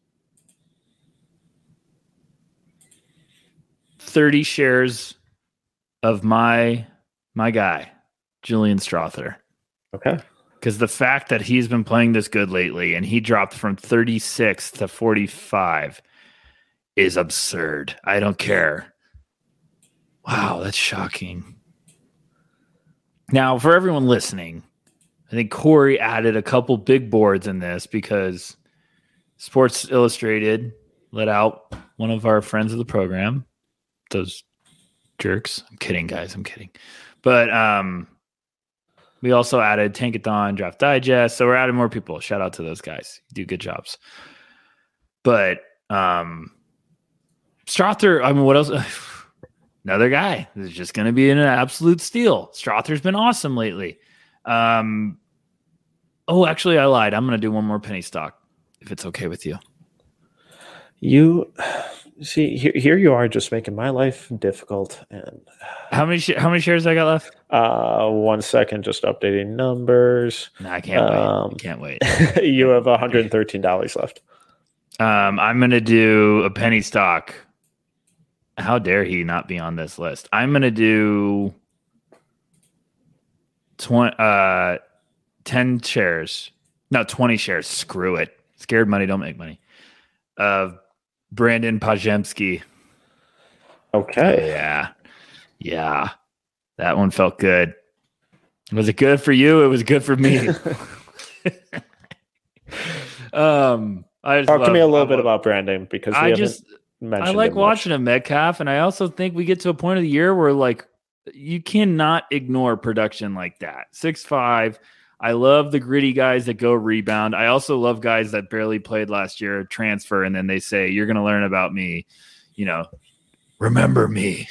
30 shares of my guy, Julian Strawther. Okay. Because the fact that he's been playing this good lately and he dropped from 36 to 45 is absurd. I don't care. Wow, that's shocking. Now, for everyone listening, I think Corey added a couple big boards in this because Sports Illustrated let out one of our friends of the program. Those jerks. I'm kidding, guys. I'm kidding. But we also added Tankathon, Draft Digest. So we're adding more people. Shout out to those guys. You do good jobs. But Strawther, I mean, what else? Another guy is just going to be an absolute steal. Strawther's been awesome lately. Actually, I lied. I'm going to do one more penny stock if it's okay with you. See, here you are just making my life difficult. And how many shares I got left? 1 second, just updating numbers. No, I can't wait. I can't wait. You have $113 left. I'm going to do a penny stock. How dare he not be on this list? I'm going to do 10 shares. No, 20 shares. Screw it. Scared money don't make money. Brandon Pajemski. Okay. Yeah. That one felt good. Was it good for you? It was good for me. Talk to me a little bit about Brandon, because I like watching him, Metcalf, and I also think we get to a point of the year where like you cannot ignore production like that. 6'5". I love the gritty guys that go rebound. I also love guys that barely played last year, transfer, and then they say, you're going to learn about me, remember me,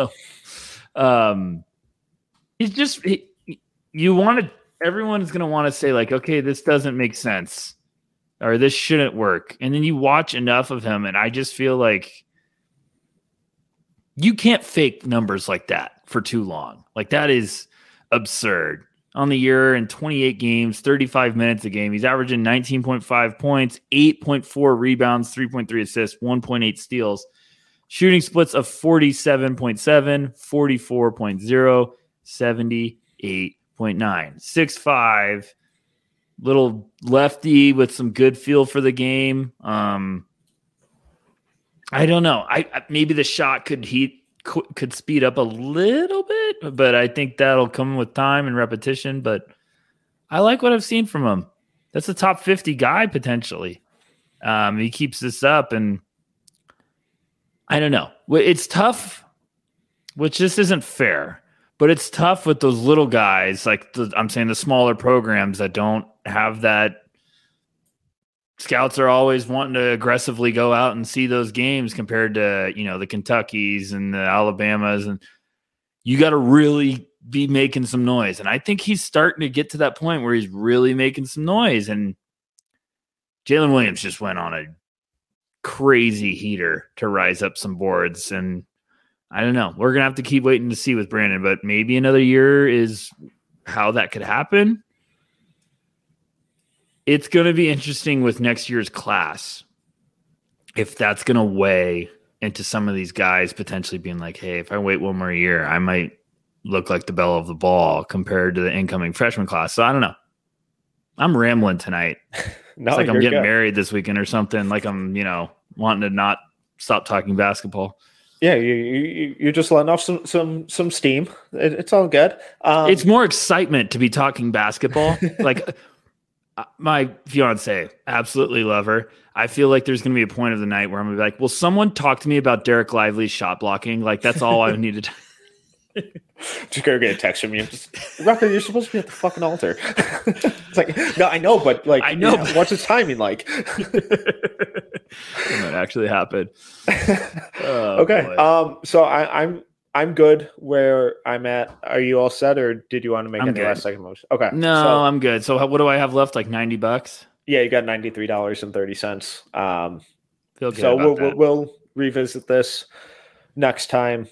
he's just, everyone's going to want to say like, okay, this doesn't make sense or this shouldn't work. And then you watch enough of him, and I just feel like you can't fake numbers like that for too long. Like that is absurd. On the year in 28 games, 35 minutes a game, he's averaging 19.5 points, 8.4 rebounds, 3.3 assists, 1.8 steals, shooting splits of 47.7, 44.0, 78.9. 6'5", little lefty with some good feel for the game. I don't know. I maybe the shot could speed up a little bit, but I think that'll come with time and repetition. But I like what I've seen from him. That's a top 50 guy potentially. He keeps this up, and I don't know. It's tough, which this isn't fair, but it's tough with those little guys, like I'm saying the smaller programs that don't have that. Scouts are always wanting to aggressively go out and see those games compared to, the Kentuckys and the Alabamas. And you got to really be making some noise. And I think he's starting to get to that point where he's really making some noise. And Jalen Williams just went on a crazy heater to rise up some boards. And I don't know. We're going to have to keep waiting to see with Brandon, but maybe another year is how that could happen. It's going to be interesting with next year's class if that's going to weigh into some of these guys potentially being like, hey, if I wait one more year, I might look like the belle of the ball compared to the incoming freshman class. So I don't know. I'm rambling tonight. No, it's like I'm getting good. married this weekend or something. Like I'm, wanting to not stop talking basketball. Yeah, you're just letting off some steam. It's all good. It's more excitement to be talking basketball. Like my fiance, absolutely love her. I feel like there's going to be a point of the night where I'm going to be like, will someone talk to me about Derek Lively's shot blocking? Like, that's all I needed. Just go get a text from you. Rucker, you're supposed to be at the fucking altar. It's like, no, I know, but like, I know. What's his timing like? It might actually happen. Okay. Boy. So I'm good where I'm at. Are you all set, or did you want to make any last second moves? Okay. No, I'm good. So what do I have left? Like $90? Yeah, you got $93.30. Feel good so about that. we'll revisit this next time.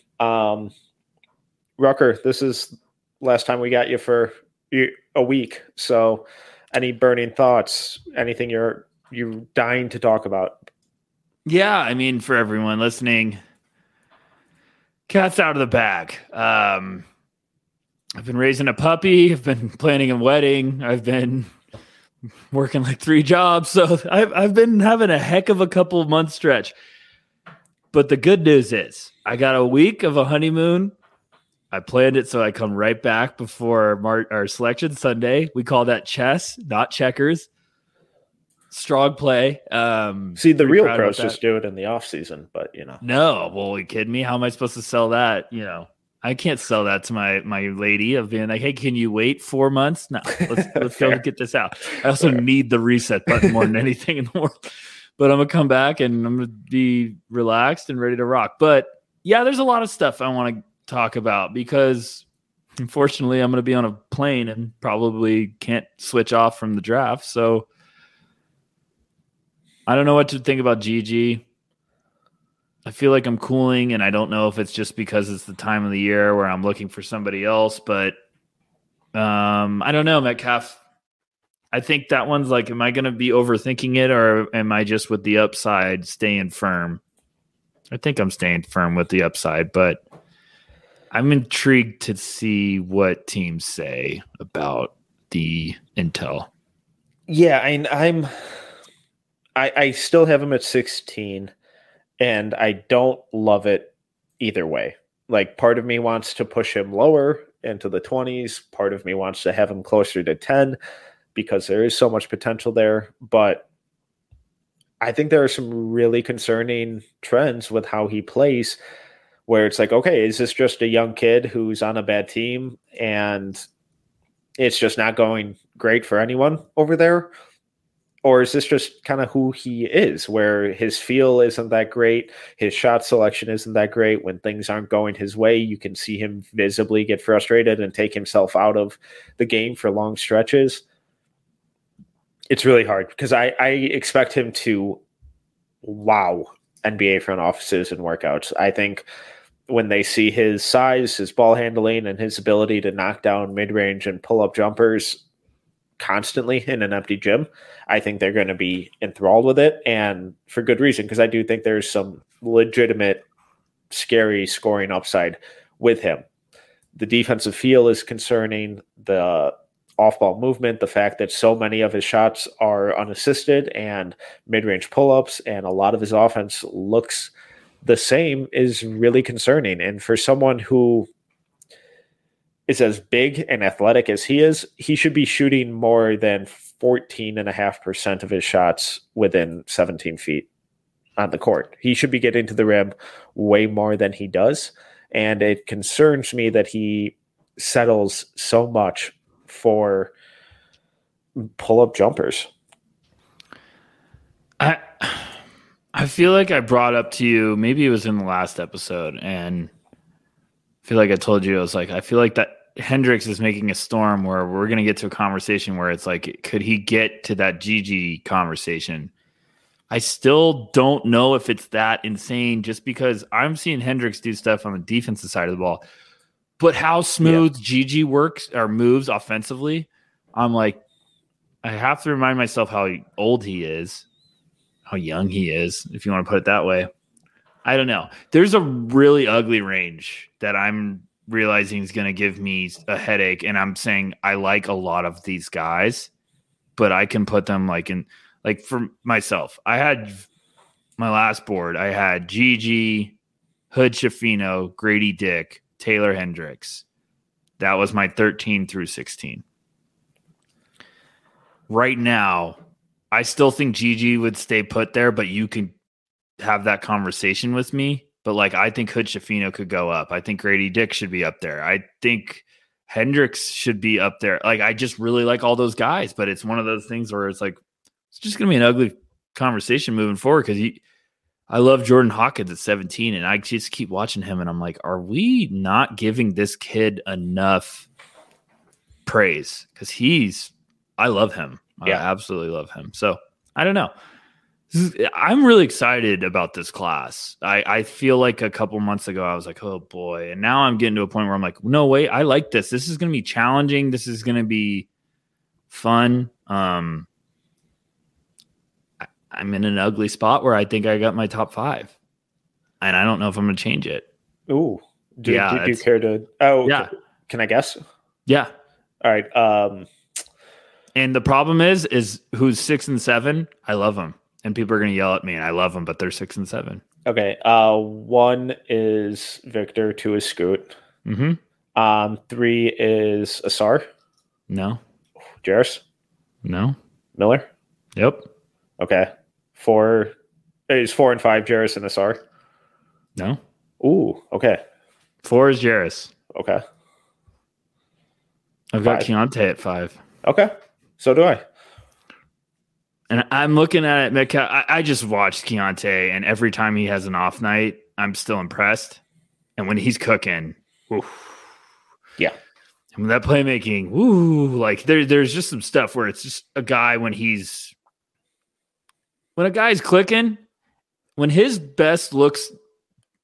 Rucker, this is last time we got you for a week. So any burning thoughts, anything you're dying to talk about? Yeah, I mean, for everyone listening, cat's out of the bag. I've been raising a puppy. I've been planning a wedding. I've been working like 3 jobs. So I've been having a heck of a couple of months stretch. But the good news is I got a week of a honeymoon. I planned it so I come right back before our selection Sunday. We call that chess, not checkers. Strong play. See, the real pros just do it in the off season, but No, well, are you kidding me? How am I supposed to sell that? I can't sell that to my lady of being like, hey, can you wait 4 months? No, let's go get this out. I also need the reset button more than anything in the world. But I'm gonna come back and I'm gonna be relaxed and ready to rock. But yeah, there's a lot of stuff I want to talk about because unfortunately I'm gonna be on a plane and probably can't switch off from the draft. So. I don't know what to think about Gigi. I feel like I'm cooling, and I don't know if it's just because it's the time of the year where I'm looking for somebody else, but I don't know, Metcalf. I think that one's like, am I going to be overthinking it, or am I just with the upside staying firm? I think I'm staying firm with the upside, but I'm intrigued to see what teams say about the intel. Yeah, I still have him at 16, and I don't love it either way. Like, part of me wants to push him lower into the 20s. Part of me wants to have him closer to 10 because there is so much potential there. But I think there are some really concerning trends with how he plays, where it's like, okay, is this just a young kid who's on a bad team and it's just not going great for anyone over there? Or is this just kind of who he is, where his feel isn't that great, his shot selection isn't that great? When things aren't going his way, you can see him visibly get frustrated and take himself out of the game for long stretches. It's really hard because I expect him to wow NBA front offices and workouts. I think when they see his size, his ball handling, and his ability to knock down mid-range and pull-up jumpers constantly in an empty gym, I think they're going to be enthralled with it, and for good reason, because I do think there's some legitimate scary scoring upside with him. The defensive feel is concerning, the off-ball movement, the fact that so many of his shots are unassisted and mid-range pull-ups, and a lot of his offense looks the same, is really concerning. And for someone who is as big and athletic as he is, he should be shooting more than 14.5% of his shots within 17 feet on the court. He should be getting to the rim way more than he does. And it concerns me that he settles so much for pull-up jumpers. I feel like I brought up to you, maybe it was in the last episode, and I feel like I told you, I was like, I feel like that Hendricks is making a storm where we're going to get to a conversation where it's like, could he get to that GG conversation? I still don't know if it's that insane, just because I'm seeing Hendricks do stuff on the defensive side of the ball. But how smooth GG works or moves offensively, I'm like, I have to remind myself how old he is, how young he is, if you want to put it that way. I don't know. There's a really ugly range that I'm realizing is going to give me a headache, and I'm saying I like a lot of these guys, but I can put them like in, like for myself, I had my last board, I had GG, Hood Schifino, Grady Dick, Taylor Hendricks. That was my 13 through 16. Right now, I still think GG would stay put there, but you can have that conversation with me. But like, I think Hood Schifino could go up. I think Grady Dick should be up there. I think Hendricks should be up there. Like, I just really like all those guys, but it's one of those things where it's like, it's just going to be an ugly conversation moving forward, because I love Jordan Hawkins at 17, and I just keep watching him, and I'm like, are we not giving this kid enough praise? Because I love him. Yeah. I absolutely love him. So I don't know. I'm really excited about this class. I feel like a couple months ago, I was like, oh boy. And now I'm getting to a point where I'm like, no, wait, I like this. This is going to be challenging. This is going to be fun. I'm in an ugly spot where I think I got my top 5, and I don't know if I'm going to change it. Ooh. Do you care to? Oh, yeah. Can I guess? Yeah. All right. And the problem is who's 6 and 7? I love them. And people are going to yell at me, and I love them, but they're 6 and 7. Okay. 1 is Victor, 2 is Scoot. Mm-hmm. 3 is Asar. No. Jarris. No. Miller. Yep. Okay. 4 is 4 and 5 Jarris and Asar. No. Ooh. Okay. 4 is Jarris. Okay. I've got Keontae at 5. Okay. So do I. And I'm looking at it, Metcalf. I just watched Keontae, and every time he has an off night, I'm still impressed. And when he's cooking, yeah. And that playmaking, like there's just some stuff where it's just a guy when a guy's clicking, when his best looks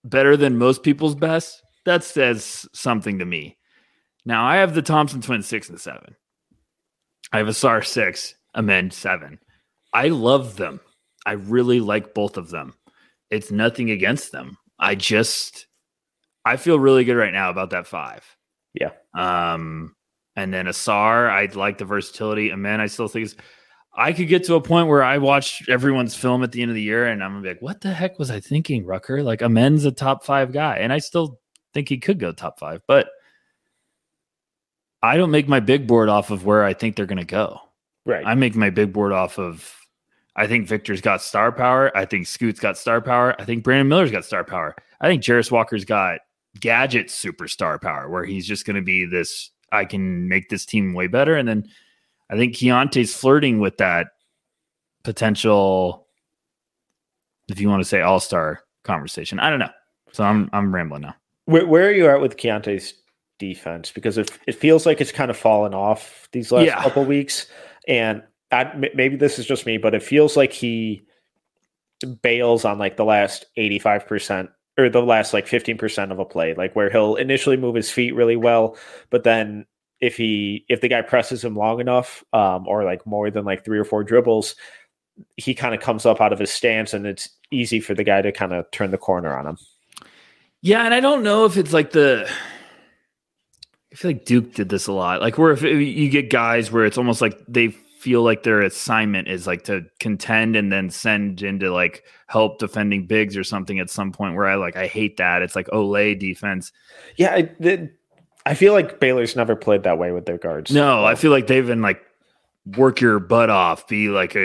better than most people's best, that says something to me. Now, I have the Thompson twins 6 and 7. I have Ausar 6, Amen 7. I love them. I really like both of them. It's nothing against them. I feel really good right now about that 5. Yeah. And then Ausar, I like the versatility. Amen, I still think I could get to a point where I watch everyone's film at the end of the year and I'm gonna be like, what the heck was I thinking, Rucker? Like, Amen's a top 5 guy, and I still think he could go top 5, but I don't make my big board off of where I think they're gonna go. Right. I make my big board off of, I think Victor's got star power. I think Scoot's got star power. I think Brandon Miller's got star power. I think Jarris Walker's got gadget superstar power, where he's just going to be this, I can make this team way better. And then I think Keontae's flirting with that potential, if you want to say all-star conversation. I don't know. So I'm rambling now. Where are you at with Keontae's defense? Because it feels like it's kind of fallen off these last couple weeks. And maybe this is just me, but it feels like he bails on like the last 85% or the last like 15% of a play, like where he'll initially move his feet really well, but then if the guy presses him long enough, or like more than like 3 or 4 dribbles, he kind of comes up out of his stance and it's easy for the guy to kind of turn the corner on him. Yeah. And I don't know if it's like I feel like Duke did this a lot. Like where if you get guys where it's almost like they feel like their assignment is like to contend and then send into like help defending bigs or something at some point, where I hate that. It's like Olay defense. Yeah. I feel like Baylor's never played that way with their guards. No, I feel like they've been like, work your butt off, be like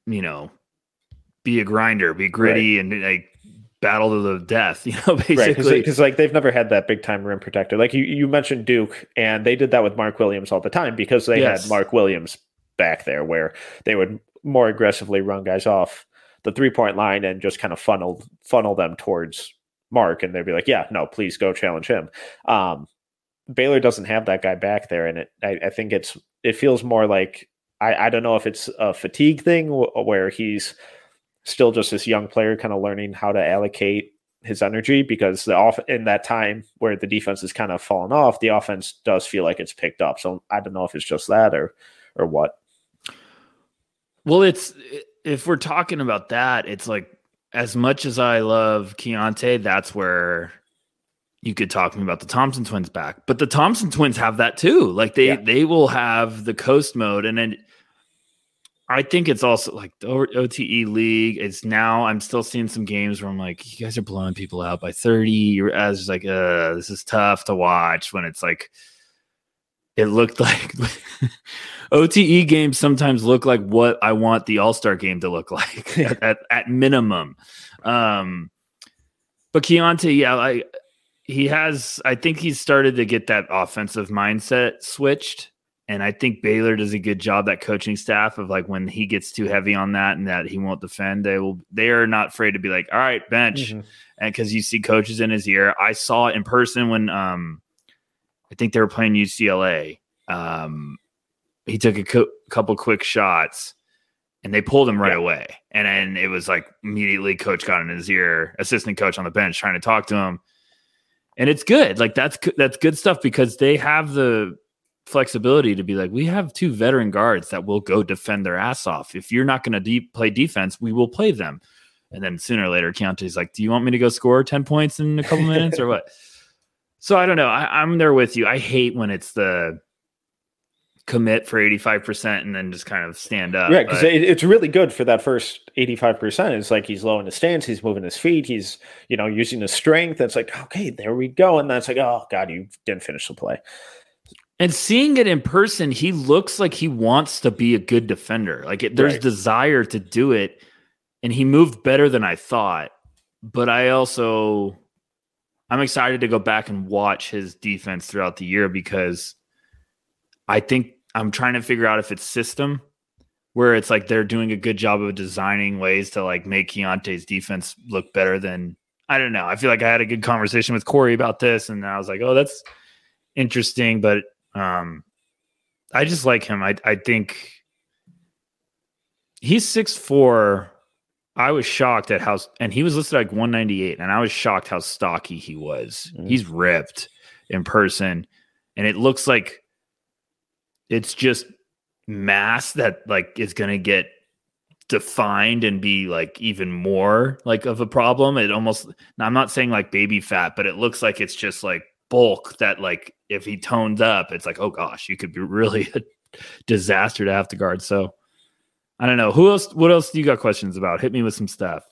be a grinder, be gritty, right, and like battle to the death, basically. Right, because like they've never had that big time rim protector. Like you mentioned Duke, and they did that with Mark Williams all the time because they had Mark Williams back there, where they would more aggressively run guys off the 3-point line and just kind of funnel them towards Mark, and they'd be like, yeah, no, please go challenge him. Baylor doesn't have that guy back there, and I think it feels more like, I don't know if it's a fatigue thing where he's still just this young player kind of learning how to allocate his energy, because in that time where the defense has kind of fallen off, the offense does feel like it's picked up. So I don't know if it's just that or what. Well, if we're talking about that, it's like, as much as I love Keontae, that's where you could talk to me about the Thompson twins back, but the Thompson twins have that too. Like they will have the coast mode. And then I think it's also like the OTE league. It's now, I'm still seeing some games where I'm like, you guys are blowing people out by 30. You're as like, this is tough to watch, when it's like, it looked like OTE games sometimes look like what I want the All-Star game to look like at minimum. But Keontae, I think he's started to get that offensive mindset switched. And I think Baylor does a good job, that coaching staff, of like when he gets too heavy on that and that he won't defend, they are not afraid to be like, all right, bench. Mm-hmm. And because you see coaches in his ear. I saw it in person when I think they were playing UCLA. He took a couple quick shots and they pulled him right away. And then it was like immediately coach got in his ear, assistant coach on the bench trying to talk to him. And it's good. Like that's good stuff, because they have the flexibility to be like, we have 2 veteran guards that will go defend their ass off. If you're not going to play defense, we will play them. And then sooner or later, Keontae's like, do you want me to go score 10 points in a couple minutes or what? So I don't know. I'm there with you. I hate when it's the commit for 85% and then just kind of stand up. Yeah, because it's really good for that first 85%. It's like he's low in the stance, he's moving his feet, he's using his strength. It's like, okay, there we go. And that's like, oh God, you didn't finish the play. And seeing it in person, he looks like he wants to be a good defender. Like there's desire to do it, and he moved better than I thought. But I'm excited to go back and watch his defense throughout the year, because I think I'm trying to figure out if it's system, where it's like they're doing a good job of designing ways to like make Keontae's defense look better than, I don't know. I feel like I had a good conversation with Corey about this, and I was like, oh, that's interesting. But I just like him. I think he's 6'4", I was shocked at how, and he was listed like 198, and I was shocked how stocky he was. He's ripped in person, and it looks like it's just mass that like is going to get defined and be like even more like of a problem. It almost, now I'm not saying like baby fat, but it looks like it's just like bulk that like if he tones up, it's like, oh gosh, you could be really a disaster to have to guard. So I don't know. What else do you got questions about? Hit me with some stuff.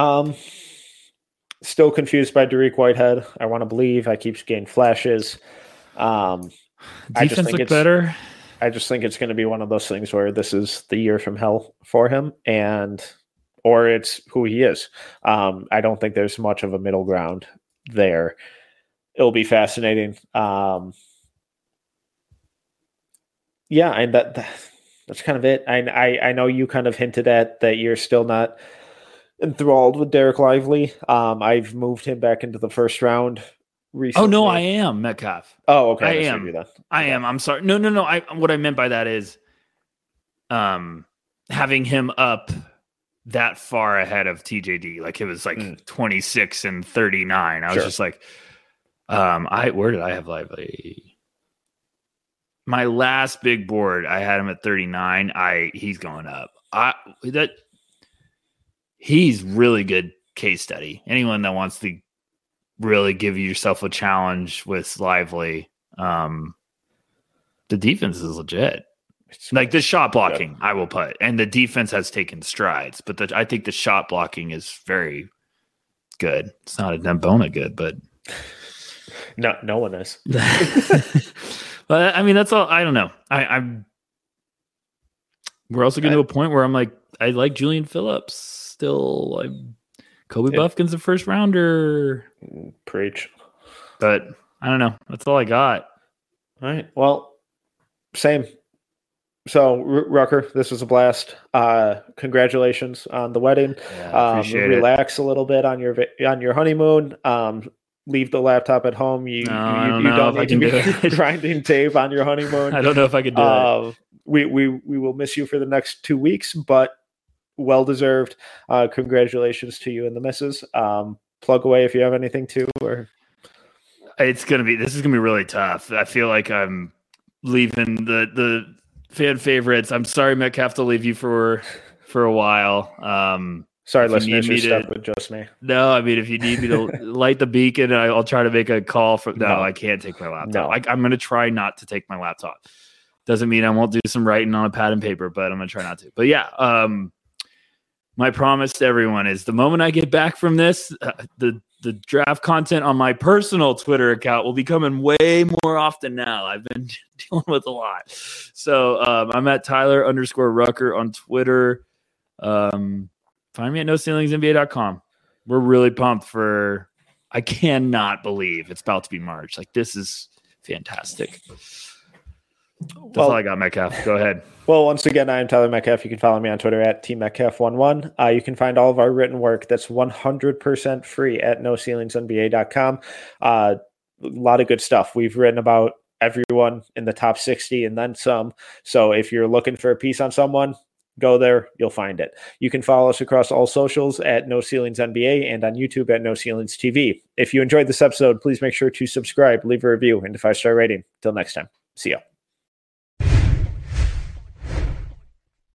Still confused by Dariq Whitehead. I want to believe. I keep getting flashes. Defense look better. I just think it's going to be one of those things where this is the year from hell for him, or it's who he is. I don't think there's much of a middle ground there. It'll be fascinating. And that's kind of it. I know you kind of hinted at that you're still not enthralled with Derek Lively. I've moved him back into the first round recently. Oh no, I am Metcalf. Oh, okay. I am. I am. I'm sorry. No. What I meant by that is, having him up that far ahead of TJD. Like it was like 26 and 39. I was just like, where did I have Lively? My last big board, I had him at 39. He's going up. He's really good case study. Anyone that wants to really give yourself a challenge with Lively, the defense is legit. It's like the shot blocking, I will put, and the defense has taken strides. But I think the shot blocking is very good. It's not a Dembona good, but no one is. But I mean, that's all. I don't know. We're also getting to a point where I'm like, I like Julian Phillips still. Kobe Buffkin's a first rounder. Preach. But I don't know. That's all I got. All right. Well, same. So Rucker, this was a blast. Congratulations on the wedding. Yeah, appreciate relax a little bit on your honeymoon. Leave the laptop at home. You don't need to be grinding tape on your honeymoon. I don't know if I could do it. We will miss you for the next 2 weeks, but well deserved. Congratulations to you and the missus. Plug away if you have anything to. Or this is gonna be really tough. I feel like I'm leaving the fan favorites. I'm sorry, Metcalf, to leave you for a while. Sorry, listeners, you're stuck with just me. No, I mean, if you need me to light the beacon, I'll try to make a call. No, I can't take my laptop. No. I'm going to try not to take my laptop. Doesn't mean I won't do some writing on a pad and paper, but I'm going to try not to. But yeah, my promise to everyone is the moment I get back from this, the draft content on my personal Twitter account will be coming way more often now. I've been dealing with a lot. So I'm at Tyler_Rucker on Twitter. Find me at NoCeilingsNBA.com. We're really pumped I cannot believe it's about to be March. Like, this is fantastic. That's all I got, Metcalf. Go ahead. Well, once again, I am Tyler Metcalf. You can follow me on Twitter at TMetcalf11. You can find all of our written work that's 100% free at NoCeilingsNBA.com. A lot of good stuff. We've written about everyone in the top 60 and then some. So if you're looking for a piece on someone, go there, you'll find it. You can follow us across all socials at No Ceilings NBA and on YouTube at No Ceilings TV. If you enjoyed this episode, please make sure to subscribe, leave a review, and a 5-star rating. Till next time, see ya.